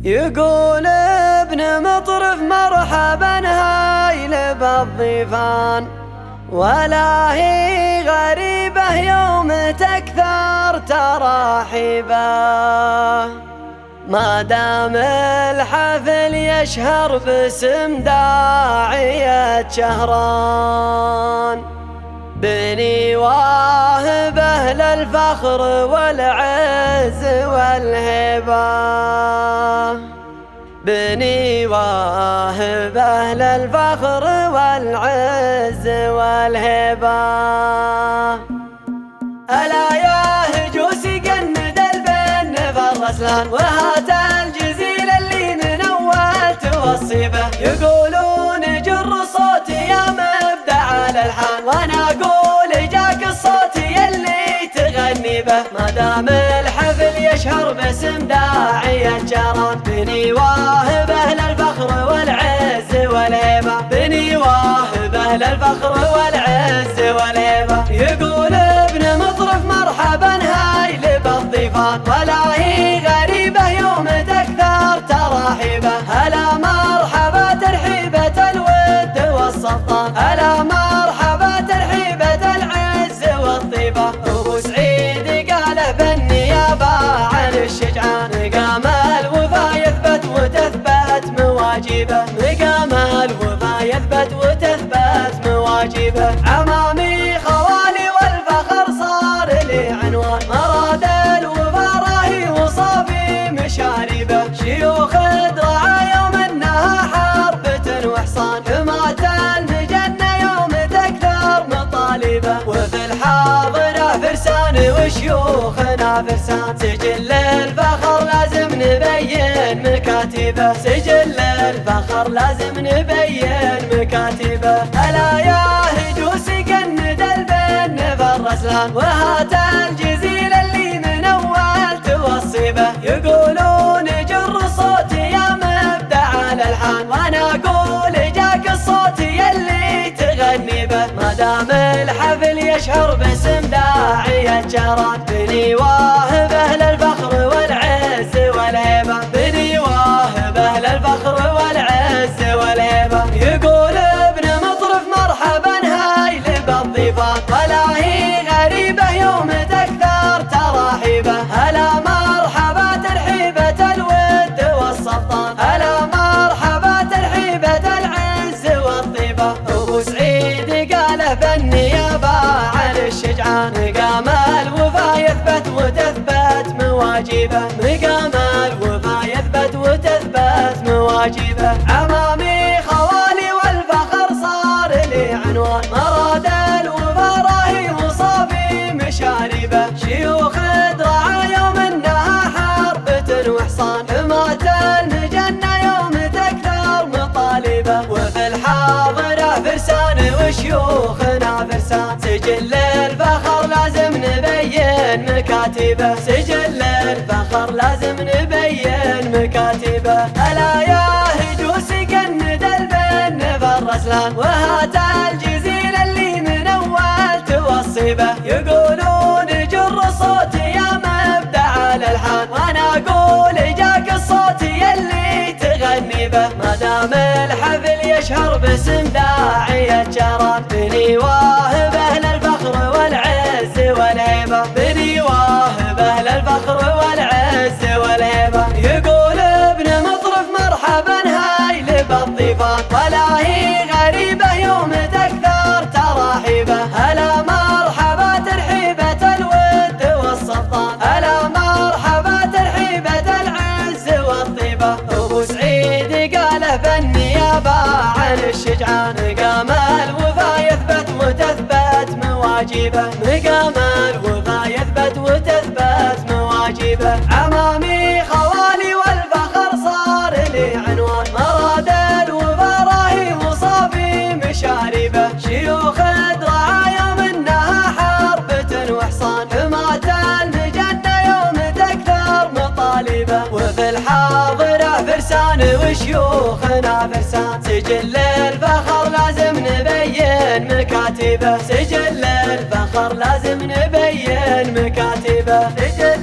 يقول ابن مطرف مرحبا هايل بالضيفان، ولا هي غريبة يوم تكثر تراحيبه، ما دام الحفل يشهر باسم داعية شهران، بني واهبه للفخر والعز والهبة، بني واهبه للفخر والعز والهبة. ألا يا هجوس قند البن فالرسلان، وهات الجزيل اللي من أول توصي به، يقولون جر صوتي يا مبدع الألحان، وأنا أقول جاك الصوت يلي تغني به، ما دام الحفل يشهر باسم داعية شهران، بني واهبه للفخر والعز والهبة، بني واهبه للفخر والعز والهبة. يقول ابن مطرف مرحبا هايل بالضيفان، ولا هي غريبة يوم تكثر تراحيبه، هلا مرحبا ترحيبة الود والسلطان، هلا مرحبا ترحيبة العز والطيبة. أبو سعيد قاله بالنيابة عن الشجعان، مقام الوفا يثبت وتثبت مواجبه، مقام الوفا يثبت وتثبت مواجبه. عمامي خوالي والفخر صار لي عنوان، مراد الوفا راهي وصافي مشاربه، شيوخ درعا يوم انها حربة وحصان، حماة المجنة يوم تكثر مطالبه، وفي الحاضرة فرسان وشيوخنا فرسان، سجل الفخر لازم نبين مكاتبه، سجل الفخر لازم نبين مكاتبه. ألا يا هجوس قند البن فالرسلان، وهات الجزيل اللي من أول توصي به، يقولون جر صوتي يا مبدع الألحان، وأنا أقول جاك الصوت يلي تغني به، ما دام الحفل يشهر باسم داعية شهران، بني واهبه للفخر والعز والهبة، بني واهبه للفخر والعز والهبة. يقول ابن مطرف مرحبا هايل بالضيفان، ولا هي غريبة يوم تكثر تراحيبه، هلا مرحبا ترحيبة الود والسلطان، هلا مرحبا ترحيبة العز والطيبة. أبو سعيد قاله بالنيابة عن الشجعان، مقام الوفا يثبت وتثبت مواجبه، مقام الوفا يثبت وتثبت مواجبه. عمامي خوالي والفخر صار لي عنوان، مراد الوفا راهي وصافي مشاربه، شيوخ درعا يوم انها حربة وحصان، حماة المجنة يوم تكثر مطالبه، وفي الحاضرة فرسان وشيوخنا فرسان، سجل الفخر لازم نبين مكاتبه، سجل الفخر لازم نبين مكاتبه. ألا يا هجوس قند البن فالرسلان، وهات الجزيل اللي من أول توصي به، يقولون جر صوتي يا مبدع الألحان، وأنا أقول جاك الصوت يلي تغني به، ما دام الحفل يشهر باسم داعية شهران، بني واهبه للفخر والعز والهبة، بني واهبه للفخر والعز والهبة. يقول ابن مطرف مرحبا هايل بالضيفان، ولا هي غريبة يوم تكثر تراحيبه، هلا مرحبا ترحيبة الود والسلطان، هلا مرحبا ترحيبة العز والطيبة. أبو سعيد قاله بالنيابة عن الشجعان، مقام الوفا يثبت وتثبت مواجبه، مقام الوفا يثبت وتثبت مواجبه. عمامي خوالي والفخر صار لي عنوان، مراد الوفا راهي وصافي مشاربه، شيوخ درعا يوم انها حربة وحصان، حماة المجنة يوم تكثر مطالبه، وفي الحاضرة فرسان وشيوخنا فرسان، سجل الفخر لازم نبين مكاتبه، سجل الفخر لازم نبين مكاتبه.